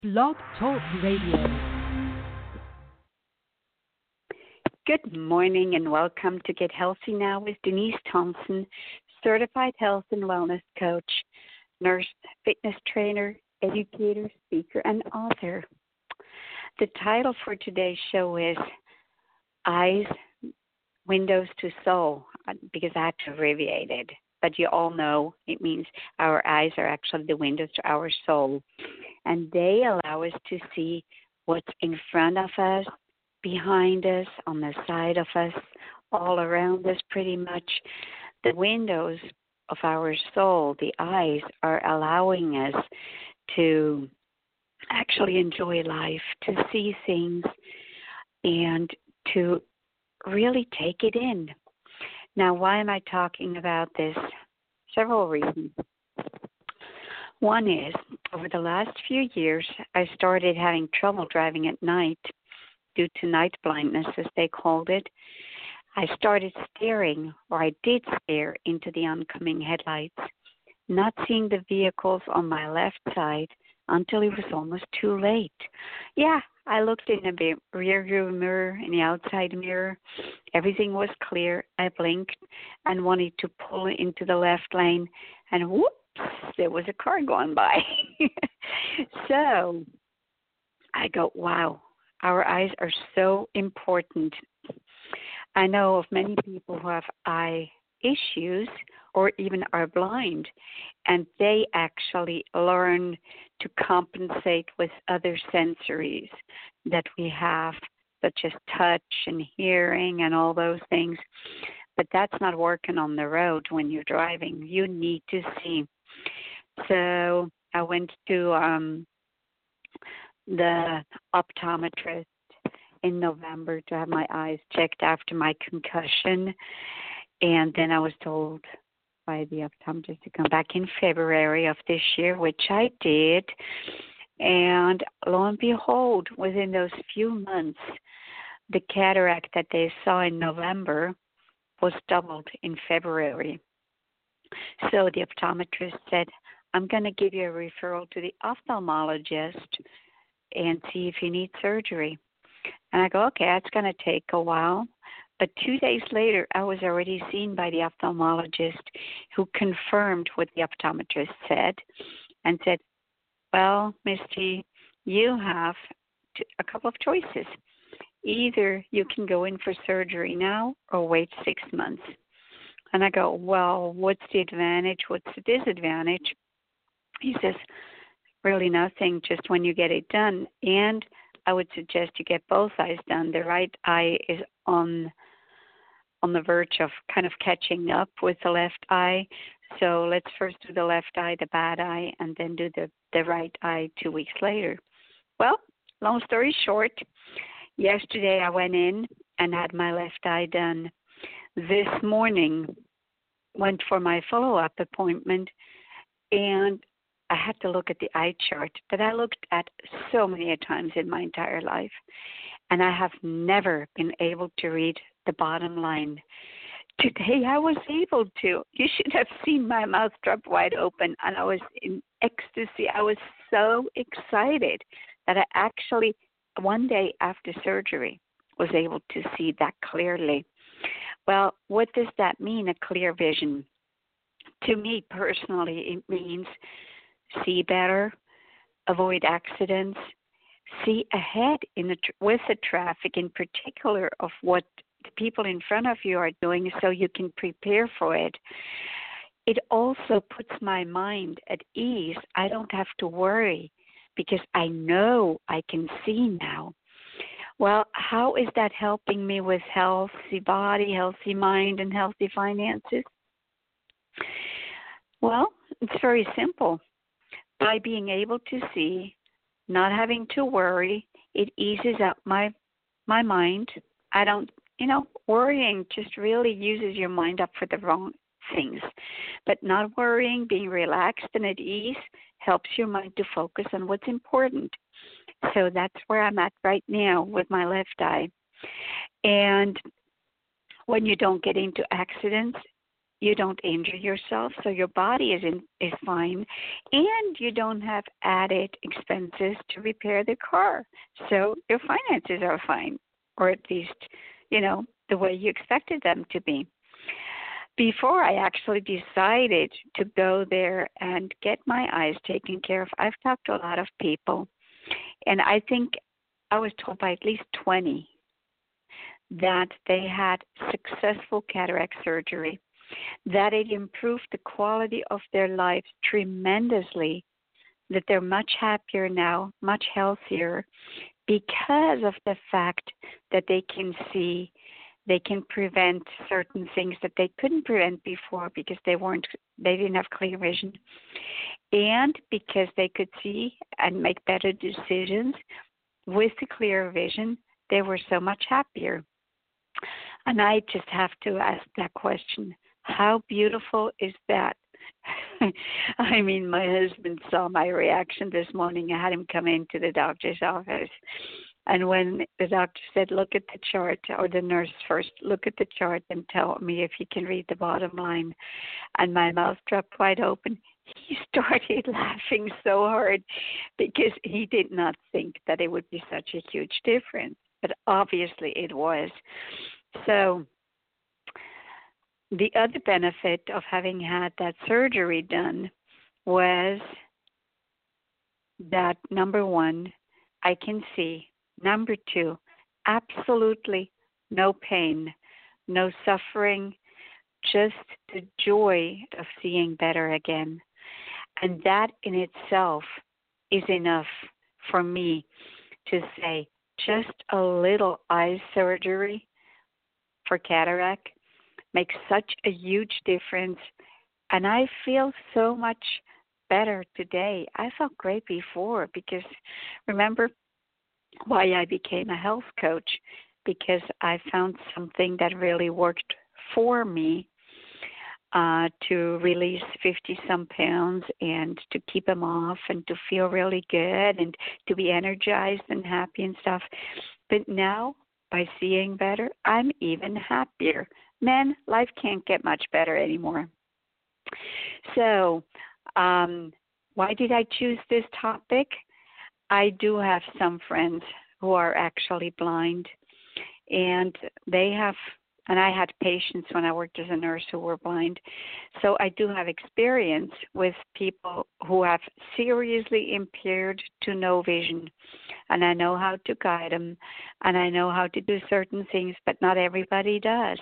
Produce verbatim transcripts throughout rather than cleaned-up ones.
Blog Talk Radio. Good morning and welcome to Get Healthy Now with Denise Thompson, certified health and wellness coach, nurse, fitness trainer, educator, speaker, and author. The title for today's show is Eyes, Windows to Soul, because I had to abbreviate it. But you all know it means our eyes are actually the windows to our soul. And they allow us to see what's in front of us, behind us, on the side of us, all around us pretty much. The windows of our soul, the eyes, are allowing us to actually enjoy life, to see things, and to really take it in. Now, why am I talking about this? Several reasons. One is, over the last few years, I started having trouble driving at night due to night blindness, as they called it. I started staring, or I did stare, into the oncoming headlights, not seeing the vehicles on my left side until it was almost too late. Yeah, I looked in the rear view mirror, in the outside mirror. Everything was clear. I blinked and wanted to pull into the left lane, and whoops, there was a car going by. So I go, wow, our eyes are so important. I know of many people who have eye issues or even are blind, and they actually learn to compensate with other sensories that we have, such as touch and hearing and all those things. But that's not working on the road when you're driving. You need to see. So I went to um, the optometrist in November to have my eyes checked after my concussion. And then I was told by the optometrist to come back in February of this year, which I did. And lo and behold, within those few months, the cataract that they saw in November was doubled in February. So the optometrist said, I'm going to give you a referral to the ophthalmologist and see if you need surgery. And I go, okay, that's going to take a while. But two days later, I was already seen by the ophthalmologist, who confirmed what the optometrist said and said, well, Miss G, you have a couple of choices. Either you can go in for surgery now or wait six months. And I go, well, what's the advantage? What's the disadvantage? He says, really nothing, just when you get it done. And I would suggest you get both eyes done. The right eye is on on the verge of kind of catching up with the left eye. So let's first do the left eye, the bad eye, and then do the, the right eye two weeks later. Well, long story short, yesterday I went in and had my left eye done. This morning went for my follow-up appointment, and I had to look at the eye chart that I looked at so many times in my entire life, and I have never been able to read the bottom line. Today I was able to. You should have seen my mouth drop wide open, and I was in ecstasy. I was so excited that I actually, one day after surgery, was able to see that clearly. Well, what does that mean, a clear vision? To me personally, it means see better, avoid accidents, see ahead in the tr- with the traffic, in particular of what the people in front of you are doing, so you can prepare for it. It also puts my mind at ease. I don't have to worry because I know I can see now. Well, how is that helping me with healthy body, healthy mind, and healthy finances? Well, it's very simple. By being able to see, not having to worry, it eases up my my mind. I don't, you know, worrying just really uses your mind up for the wrong things. But not worrying, being relaxed and at ease, helps your mind to focus on what's important. So that's where I'm at right now with my left eye. And when you don't get into accidents, you don't injure yourself, so your body is in, is fine, and you don't have added expenses to repair the car, so your finances are fine, or at least, you know, the way you expected them to be. Before I actually decided to go there and get my eyes taken care of, I've talked to a lot of people, and I think I was told by at least twenty that they had successful cataract surgery, that it improved the quality of their lives tremendously, that they're much happier now, much healthier, because of the fact that they can see, they can prevent certain things that they couldn't prevent before because they weren't, they didn't have clear vision, and because they could see and make better decisions with the clear vision, they were so much happier. And I just have to ask that question. How beautiful is that? I mean, my husband saw my reaction this morning. I had him come into the doctor's office. And when the doctor said, look at the chart, or the nurse first, look at the chart and tell me if you can read the bottom line. And my mouth dropped wide open. He started laughing so hard because he did not think that it would be such a huge difference. But obviously it was. So the other benefit of having had that surgery done was that, number one, I can see. Number two, absolutely no pain, no suffering, just the joy of seeing better again. And that in itself is enough for me to say just a little eye surgery for cataract makes such a huge difference. And I feel so much better today. I felt great before because, remember why I became a health coach? Because I found something that really worked for me uh, to release fifty-some pounds and to keep them off and to feel really good and to be energized and happy and stuff. But now, by seeing better, I'm even happier. Man, life can't get much better anymore. So, um, why did I choose this topic? I do have some friends who are actually blind, and they have, and I had patients when I worked as a nurse who were blind. So I do have experience with people who have seriously impaired to no vision, and I know how to guide them, and I know how to do certain things, but not everybody does.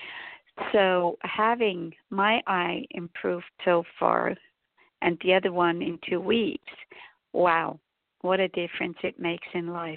So having my eye improved so far, and the other one in two weeks, wow, what a difference it makes in life.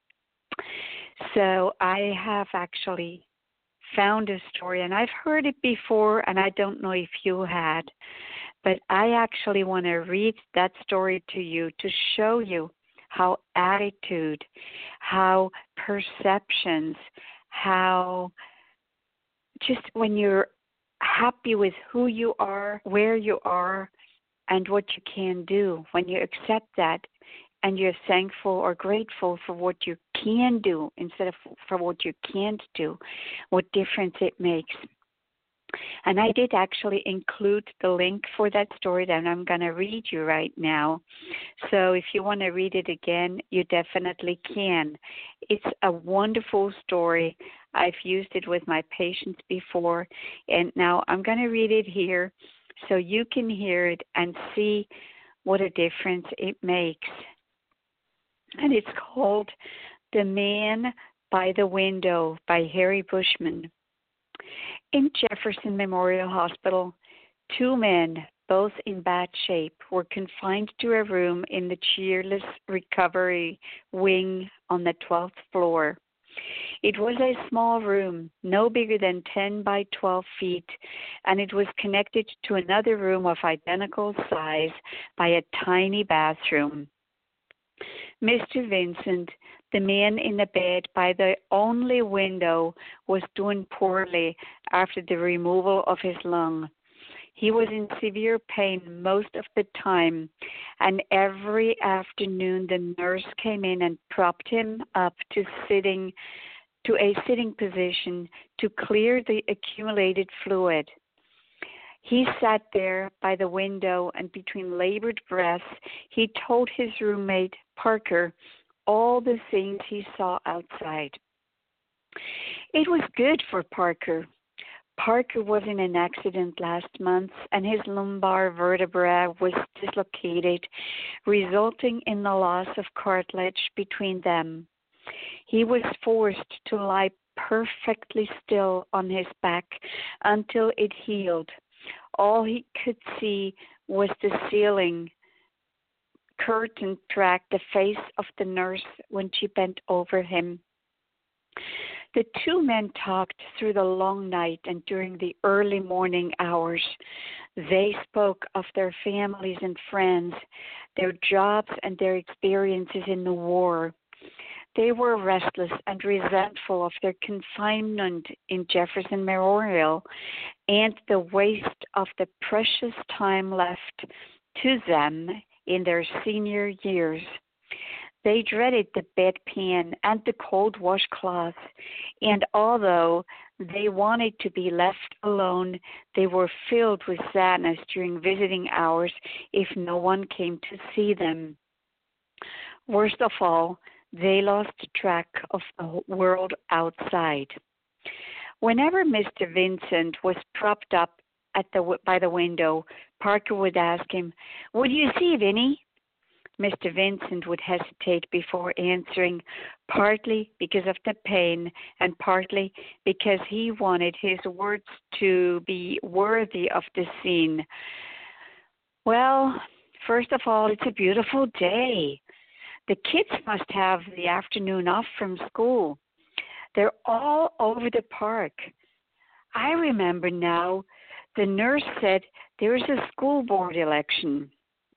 So I have actually found a story, and I've heard it before, and I don't know if you had, but I actually want to read that story to you to show you how attitude, how perceptions, how just when you're happy with who you are, where you are, and what you can do, when you accept that and you're thankful or grateful for what you can do instead of for what you can't do, what difference it makes. And I did actually include the link for that story that I'm going to read you right now. So if you want to read it again, you definitely can. It's a wonderful story. I've used it with my patients before, and now I'm going to read it here so you can hear it and see what a difference it makes. And it's called The Man by the Window by Harry Bushman. In Jefferson Memorial Hospital, two men, both in bad shape, were confined to a room in the cheerless recovery wing on the twelfth floor. It was a small room, no bigger than ten by twelve feet, and it was connected to another room of identical size by a tiny bathroom. Mister Vincent, the man in the bed by the only window, was doing poorly after the removal of his lung. He was in severe pain most of the time, and every afternoon the nurse came in and propped him up to sitting to a sitting position to clear the accumulated fluid. He sat there by the window, and between labored breaths, he told his roommate, Parker, all the things he saw outside. It was good for Parker. Parker was in an accident last month, and his lumbar vertebra was dislocated, resulting in the loss of cartilage between them. He was forced to lie perfectly still on his back until it healed. All he could see was the ceiling curtain track the face of the nurse when she bent over him. The two men talked through the long night and during the early morning hours. They spoke of their families and friends, their jobs and their experiences in the war. They were restless and resentful of their confinement in Jefferson Memorial and the waste of the precious time left to them in their senior years. They dreaded the bedpan and the cold washcloth, and although they wanted to be left alone, they were filled with sadness during visiting hours if no one came to see them. Worst of all, they lost track of the world outside. Whenever Mister Vincent was propped up at the by the window, Parker would ask him, "What do you see, Vinny?" Mister Vincent would hesitate before answering, partly because of the pain and partly because he wanted his words to be worthy of the scene. "Well, first of all, it's a beautiful day. The kids must have the afternoon off from school. They're all over the park. I remember now, the nurse said there's a school board election."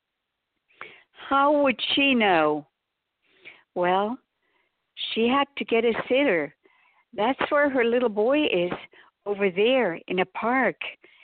"How would she know?" "Well, she had to get a sitter. That's where her little boy is, over there in a park.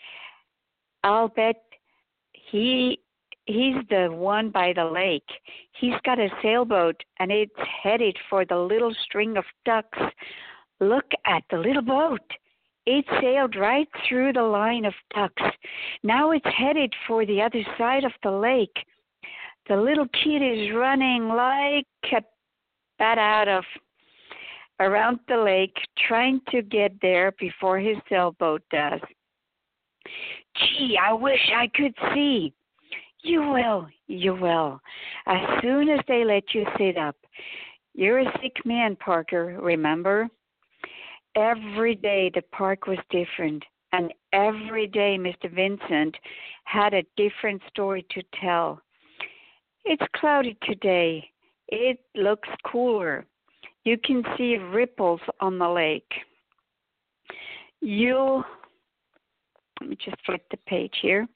I'll bet he he's the one by the lake. He's got a sailboat, and it's headed for the little string of ducks. Look at the little boat. It sailed right through the line of ducks. Now it's headed for the other side of the lake. The little kid is running like a bat out of around the lake, trying to get there before his sailboat does. Gee, I wish I could see." "You will, you will, as soon as they let you sit up. You're a sick man, Parker, remember?" Every day the park was different, and every day Mister Vincent had a different story to tell. "It's cloudy today. It looks cooler. You can see ripples on the lake. You'll," let me just flip the page here.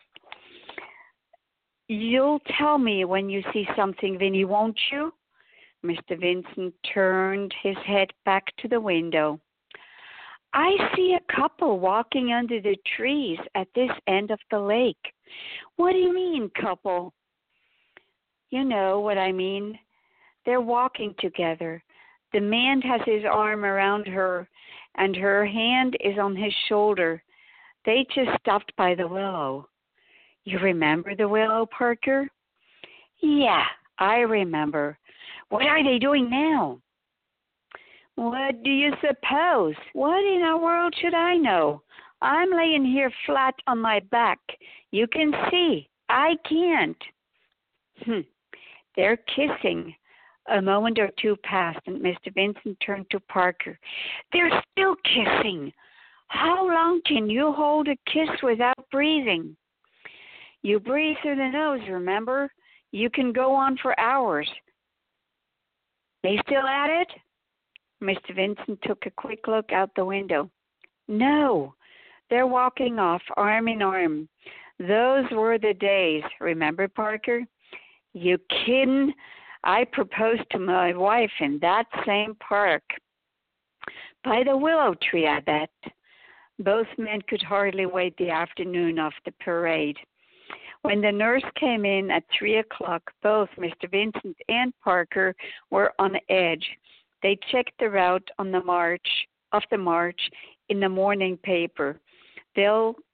"You'll tell me when you see something, Vinny, won't you?" Mister Vincent turned his head back to the window. "I see a couple walking under the trees at this end of the lake." "What do you mean, couple?" "You know what I mean. They're walking together. The man has his arm around her, and her hand is on his shoulder. They just stopped by the willow." "You remember the willow, Parker?" "Yeah, I remember. What are they doing now?" "What do you suppose? What in the world should I know? I'm laying here flat on my back. You can see. I can't." Hmm. "They're kissing." A moment or two passed, and Mister Vincent turned to Parker. "They're still kissing. How long can you hold a kiss without breathing?" "You breathe through the nose, remember? You can go on for hours." "They still at it?" Mister Vincent took a quick look out the window. "No, they're walking off arm in arm. Those were the days, remember, Parker?" "You kiddin'? I proposed to my wife in that same park." "By the willow tree, I bet." Both men could hardly wait the afternoon of the parade. When the nurse came in at three o'clock, both Mister Vincent and Parker were on edge. They checked the route on the march of the march in the morning paper. They'll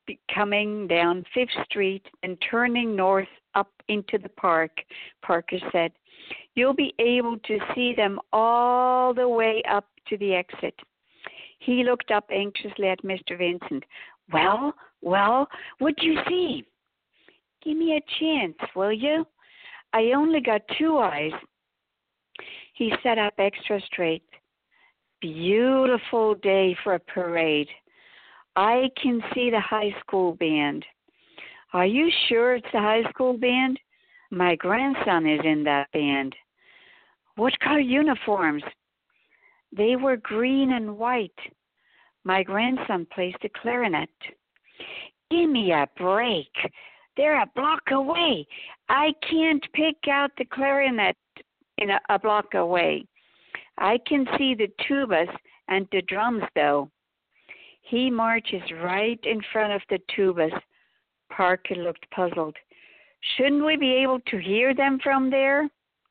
be- coming down Fifth Street and turning north up into the park, Parker said. You'll be able to see them all the way up to the exit. He looked up anxiously at Mister Vincent. Well, well, what'd you see? Give me a chance, will you? I only got two eyes. He sat up extra straight. Beautiful day for a parade. I can see the high school band. Are you sure it's the high school band? My grandson is in that band. What color uniforms? They were green and white. My grandson plays the clarinet. Give me a break. They're a block away. I can't pick out the clarinet in a, a block away. I can see the tubas and the drums, though. He marches right in front of the tubas. Parker looked puzzled. Shouldn't we be able to hear them from there?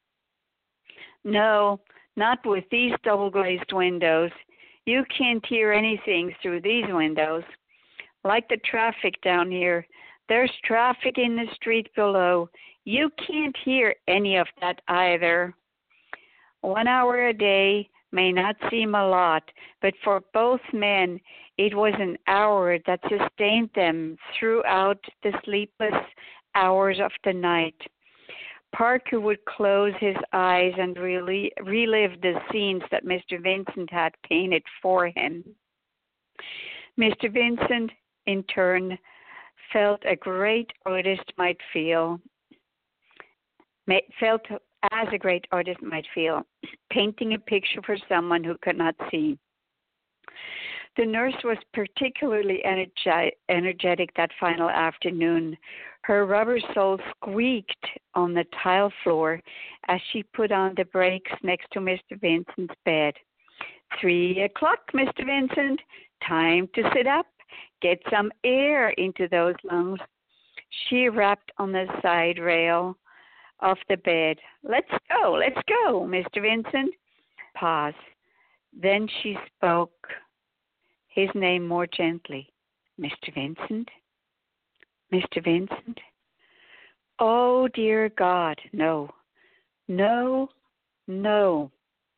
No, not with these double-glazed windows. You can't hear anything through these windows. Like the traffic down here, there's traffic in the street below. You can't hear any of that either. One hour a day may not seem a lot, but for both men, it was an hour that sustained them throughout the sleepless hours of the night. Parker would close his eyes and really relive the scenes that Mister Vincent had painted for him. Mister Vincent, in turn, felt a great artist might feel, felt as a great artist might feel, painting a picture for someone who could not see. The nurse was particularly energi- energetic that final afternoon. Her rubber sole squeaked on the tile floor as she put on the brakes next to Mister Vincent's bed. Three o'clock, Mister Vincent. Time to sit up. Get some air into those lungs. She rapped on the side rail of the bed. Let's go, let's go, Mister Vincent. Pause. Then she spoke his name more gently. Mister Vincent? Mister Vincent? Oh, dear God, no. No, no.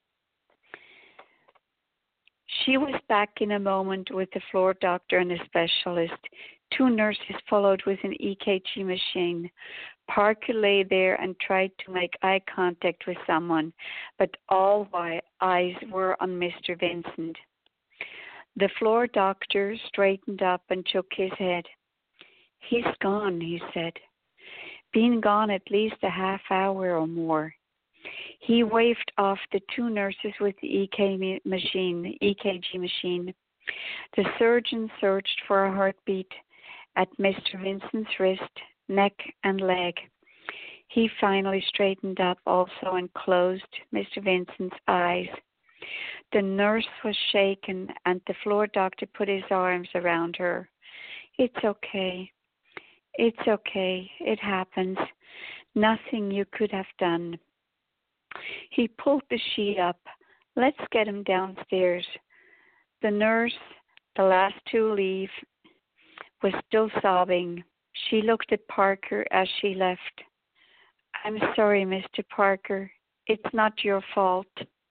She was back in a moment with the floor doctor and a specialist. Two nurses followed with an E K G machine. Parker lay there and tried to make eye contact with someone, but all eyes were on Mister Vincent. The floor doctor straightened up and shook his head. He's gone, he said. Been gone at least a half hour or more. He waved off the two nurses with the E K G machine, E K G machine. The surgeon searched for a heartbeat at Mister Vincent's wrist, neck, and leg. He finally straightened up also and closed Mister Vincent's eyes. The nurse was shaken, and the floor doctor put his arms around her. It's okay. It's okay. It happens. Nothing you could have done. He pulled the sheet up. Let's get him downstairs. The nurse, the last to leave, was still sobbing. She looked at Parker as she left. I'm sorry, Mister Parker. It's not your fault.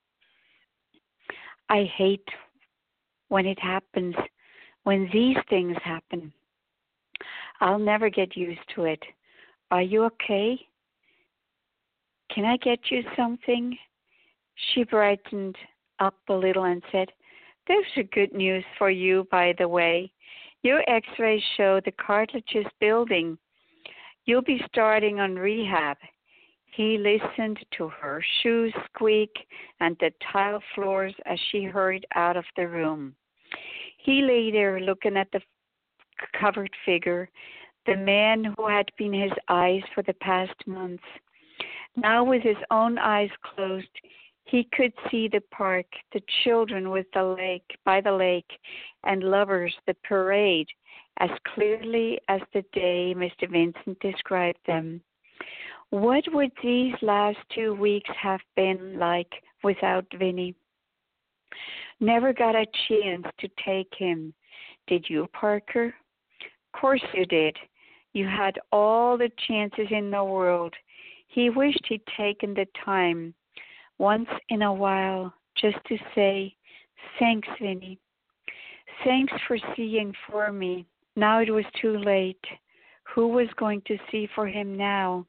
I hate when it happens, when these things happen. I'll never get used to it. Are you okay? Can I get you something? She brightened up a little and said, There's a good news for you, by the way. Your x-rays show the cartilage is building. You'll be starting on rehab. He listened to her shoes squeak and the tile floors as she hurried out of the room. He lay there looking at the covered figure, the man who had been his eyes for the past months. Now with his own eyes closed, he could see the park, the children with the lake, by the lake, and lovers, the parade, as clearly as the day Mister Vincent described them. What would these last two weeks have been like without Vinny? Never got a chance to take him. Did you, Parker? Course you did. You had all the chances in the world. He wished he'd taken the time once in a while just to say, thanks, Vinny. Thanks for seeing for me. Now it was too late. Who was going to see for him now?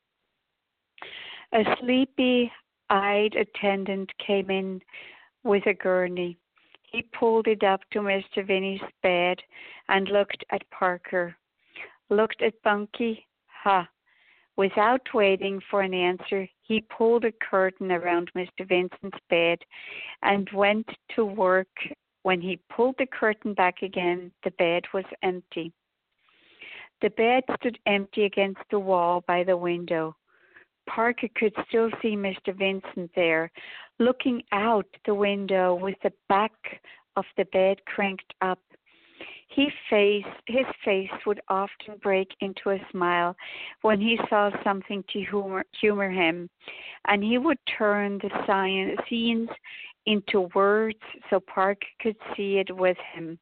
A sleepy-eyed attendant came in with a gurney. He pulled it up to Mister Vinny's bed and looked at Parker. Looked at Bunky. Ha! Without waiting for an answer, he pulled a curtain around Mister Vincent's bed and went to work. When he pulled the curtain back again, the bed was empty. The bed stood empty against the wall by the window. Parker could still see Mister Vincent there, looking out the window with the back of the bed cranked up. He face, his face would often break into a smile when he saw something to humor, humor him, and he would turn the science, scenes into words so Parker could see it with him.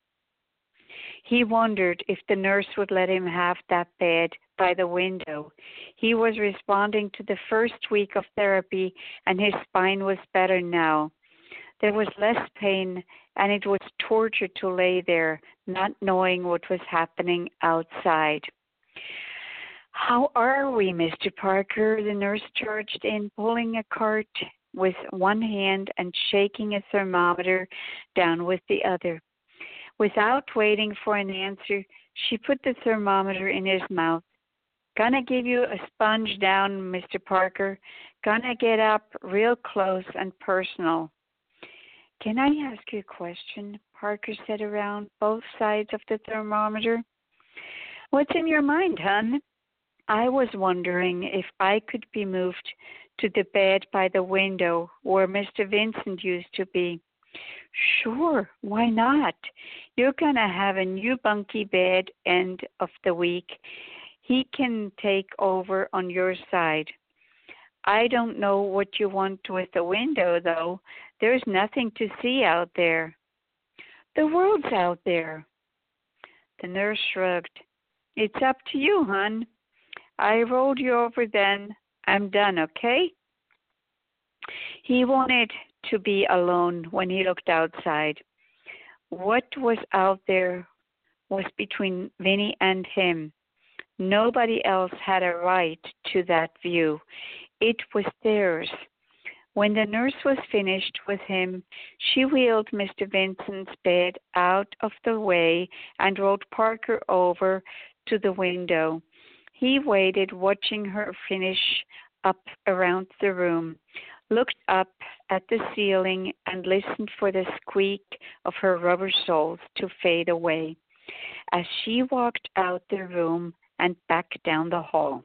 He wondered if the nurse would let him have that bed by the window. He was responding to the first week of therapy, and his spine was better now. There was less pain, and it was torture to lay there, not knowing what was happening outside. How are we, Mister Parker? The nurse charged in, pulling a cart with one hand and shaking a thermometer down with the other. Without waiting for an answer, she put the thermometer in his mouth. Gonna give you a sponge down, Mister Parker. Gonna get up real close and personal. Can I ask you a question? Parker said around both sides of the thermometer. What's in your mind, hon? I was wondering if I could be moved to the bed by the window where Mister Vincent used to be. Sure, why not? You're going to have a new bunky bed end of the week. He can take over on your side. I don't know what you want with the window, though. There's nothing to see out there. The world's out there. The nurse shrugged. It's up to you, hon. I rolled you over then. I'm done, okay? He wanted to be alone when he looked outside. What was out there was between Vinny and him. Nobody else had a right to that view. It was theirs. When the nurse was finished with him, she wheeled Mister Vincent's bed out of the way and rolled Parker over to the window. He waited, watching her finish up around the room, looked up at the ceiling and listened for the squeak of her rubber soles to fade away as she walked out the room and back down the hall.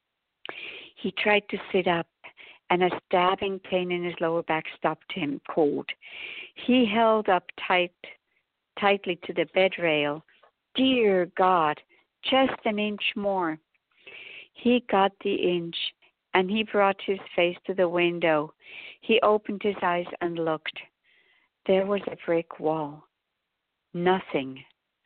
He tried to sit up, and a stabbing pain in his lower back stopped him cold. He held up tight, tightly to the bed rail. Dear God, just an inch more. He got the inch, and he brought his face to the window. He opened his eyes and looked. There was a brick wall. Nothing.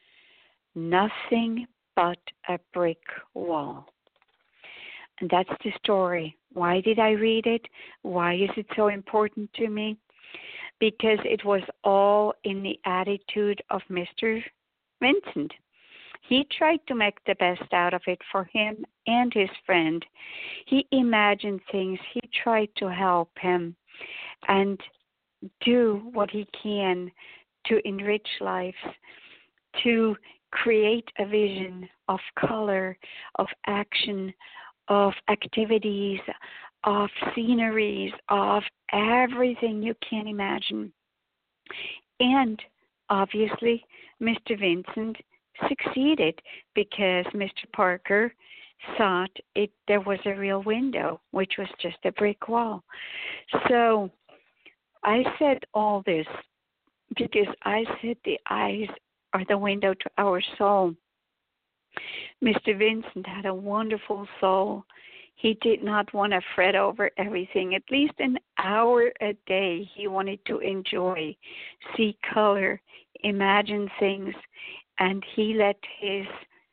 Nothing but a brick wall. And that's the story. Why did I read it? Why is it so important to me? Because it was all in the attitude of Mister Vincent. He tried to make the best out of it for him and his friend. He imagined things. He tried to help him and do what he can to enrich lives, to create a vision of color, of action, of activities, of sceneries, of everything you can imagine. And obviously, Mister Vincent succeeded because Mister Parker thought it there was a real window, which was just a brick wall. So I said all this because I said the eyes are the window to our soul. Mister Vincent had a wonderful soul. He did not want to fret over everything. At least an hour a day he wanted to enjoy, see color, imagine things, and he let his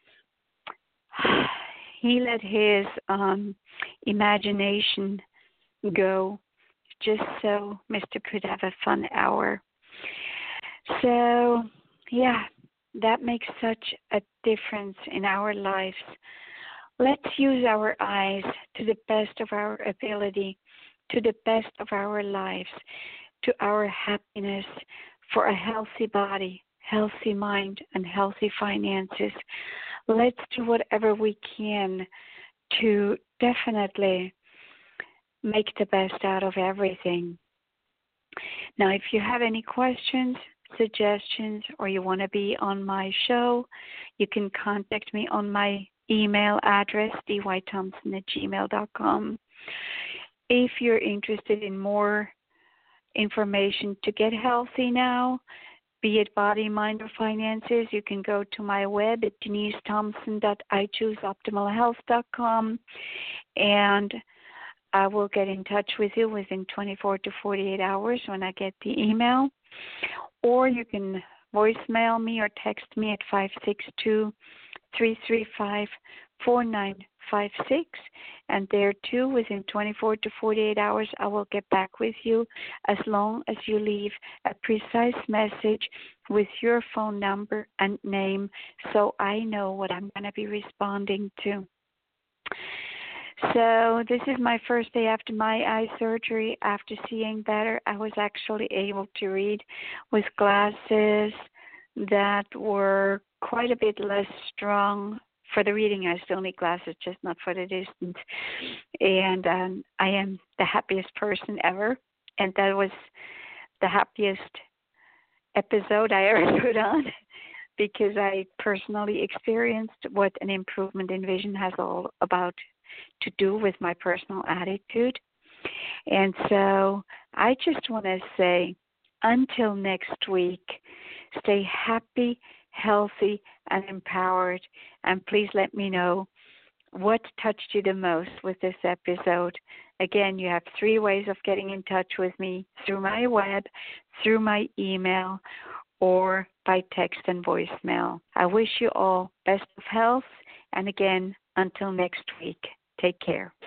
he let his um, imagination go, just so Mister could have a fun hour. So, yeah, that makes such a difference in our lives. Let's use our eyes to the best of our ability, to the best of our lives, to our happiness, for a healthy body, healthy mind, and healthy finances. Let's do whatever we can to definitely make the best out of everything. Now, if you have any questions, suggestions, or you want to be on my show, you can contact me on my email address, d y thompson at gmail dot com. If you're interested in more information to get healthy now, be it body, mind, or finances, you can go to my web at denise thompson dot i choose optimal health dot com, and I will get in touch with you within twenty-four to forty-eight hours when I get the email. Or you can voicemail me or text me at five six two, three three five, four nine five six. And there too, within twenty-four to forty-eight hours, I will get back with you as long as you leave a precise message with your phone number and name, so I know what I'm going to be responding to. So this is my first day after my eye surgery. After seeing better, I was actually able to read with glasses that were quite a bit less strong. For the reading, I still need glasses, just not for the distance. And um, I am the happiest person ever. And that was the happiest episode I ever put on, because I personally experienced what an improvement in vision has all about to do with my personal attitude. And so I just want to say, until next week, stay happy, healthy, and empowered. And please let me know what touched you the most with this episode. Again, you have three ways of getting in touch with me: through my web, through my email, or by text and voicemail. I wish you all best of health. And again, until next week, take care.